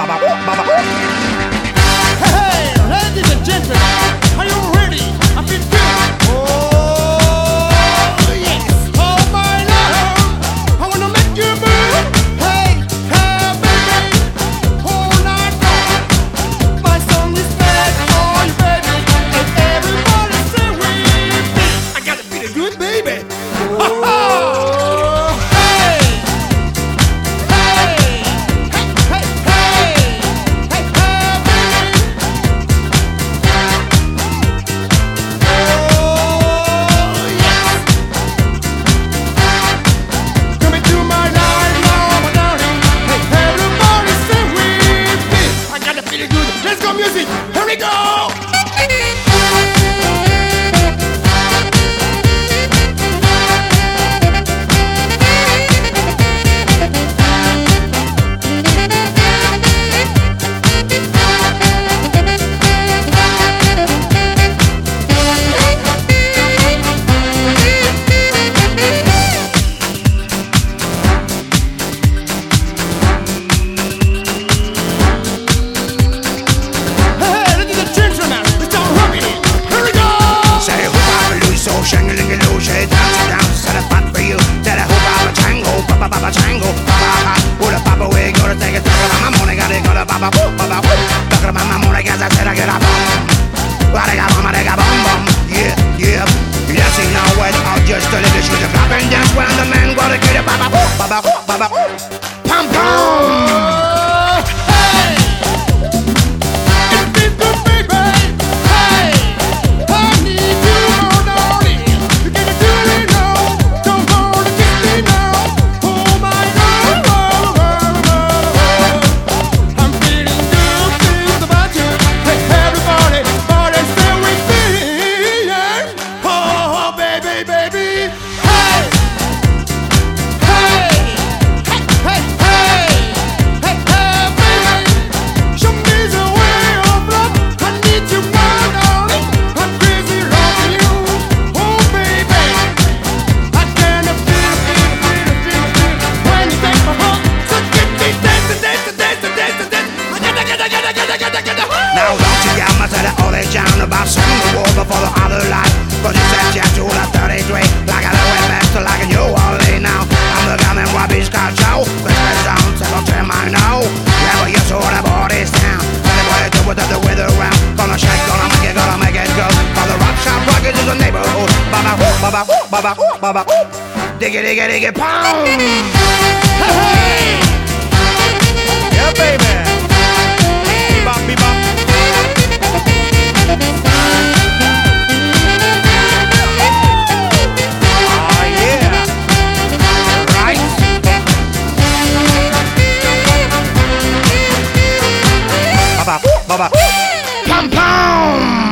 Hey, ladies and gentlemen, are you ready? I feel good. Oh, yes. Oh, my love, I wanna make you move. Hey, hey, baby, all night long. My song is made for you, baby, and everybody sing with me. I gotta feel good, baby. Let's go music, here we go! Shang-a-ling-a-loo, say dance, set a spot for you. That I hope I'm a tango, ba-ba-ba-ba tango, ba-ba-ha. With a papa, we gonna take a talk about my money, got it, got a ba-ba-woo, ba-ba-woo. Talk about my money, guess I said I get a bomb. But I got bomb, yeah, yeah. You don't see now when I'll just tell you the shoes are clap and dance when the man gonna get a ba-ba-woo, ba-ba-woo, ba-ba-woo. Pum pum. Now don't you get much of all they down about setting the war before the other life. Cause you said you to the 33 like a little investor like a New Orleans now. I'm the gun and Robbie's car show. Christmas sound, so don't tell my no. Yeah, but you saw the body's down. Anybody do without the weather around. Gonna shake, gonna make it go. For the rock shop rockets is a neighborhood. Baba, baba, baba, baba, diggy, diggy, diggy, pound. Hey, yeah, baby. Bebop, bebop. Baba, pum pum.